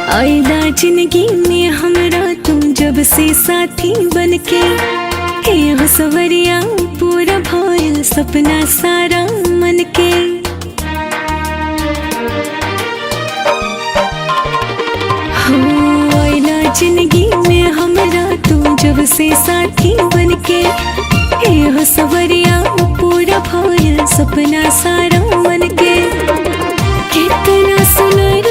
आइला जिंदगी में हमरा तुम जब से साथी बनके, हे हंसवरिया पूरा भइल सपना सारा मन के। हो आइला जिंदगी में हमरा तुम जब से साथी बनके, हे हंसवरिया पूरा भइल सपना सारा मन के। कितना सुनर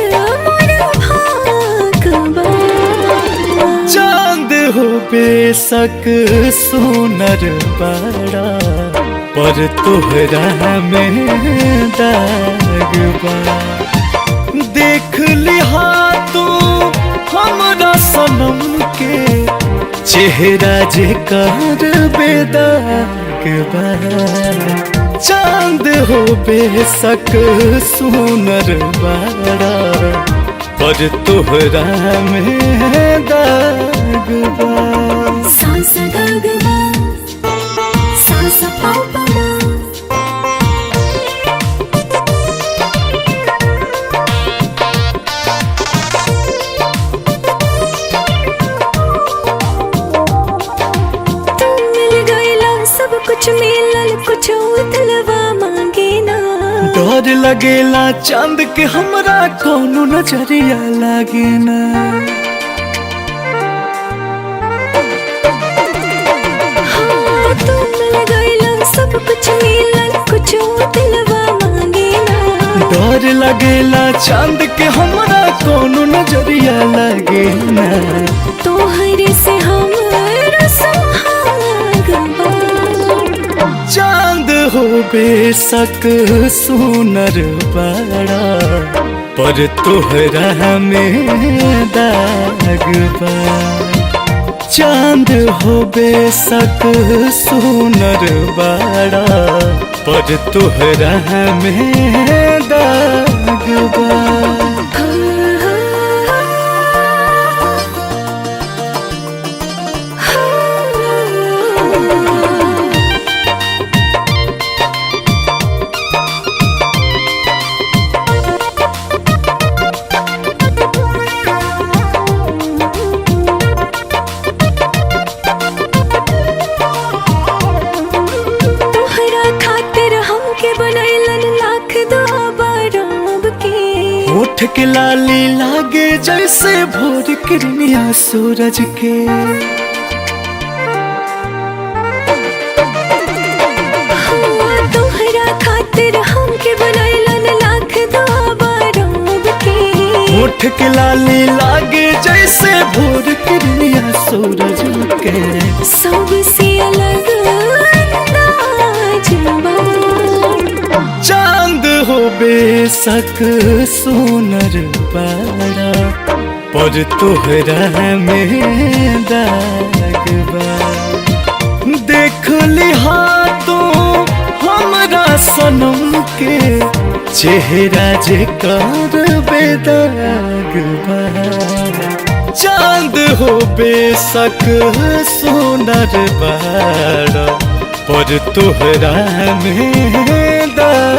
चांद हो बेशक सोनर बड़ा, पर तोहरा में दाग बा। देख लिहा तू हमरा सनम के चेहरा जे कर बेदाग बा। चांद हो बेशक सोनर बड़ा, पर तोहरा में दाग बा। सांस दाग बा, सांस पाप बा। तुम मिल गइला सब कुछ मिलल, कुछ उतलवा मांगे ना। डर लगेला चांद के हमरा कौनो नजरिया लागे ना। हाँ, तुम मिल गइला सब कुछ मिलल, कुछ दिलवा मांगे ना। डर लगेला चांद के हमरा कौनो नजरिया लागे ना। तोहरे से हमरा सुहाग बा। चांद हो बेशक सोनर बड़ा, पर तोहरा में दाग बा। चांद हो बेशक सोनर बड़ा, पर तोहरा में दाग बा। होठ के लाली लागे जैसे भोर किरनिया सूरज के। तोहरा खातिर हमके बनैलन लाख दुआ रब के। होठ के लाली लागे जैसे भोर किरनिया सूरज के। सबसे अलग अंदाज बा। चांद हो बेशक सोनर बड़ा, पर तोहरा में दाग बा। देख लिहा तू हमरा सनम के चेहरा जे कर बेदाग बा। चांद हो बेशक सोनर बड़ा, पर तोहरा में दाग